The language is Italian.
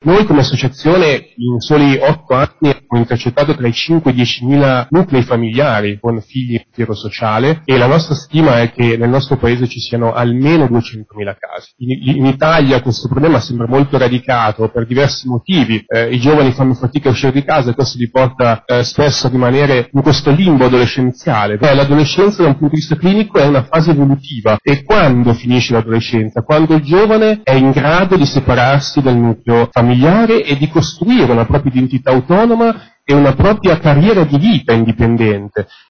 Noi come associazione in soli 8 anni abbiamo intercettato tra i 5 e i 10.000 nuclei familiari con figli in ritiro sociale e la nostra stima è che nel nostro paese ci siano almeno 200.000 casi. In Italia questo problema sembra molto radicato per diversi motivi. I giovani fanno fatica a uscire di casa e questo li porta spesso a rimanere in questo limbo adolescenziale. L'adolescenza da un punto di vista clinico è una fase evolutiva e quando finisce l'adolescenza? Quando il giovane è in grado di separarsi dal nucleo familiare e di costruire una propria identità autonoma e una propria carriera di vita indipendente.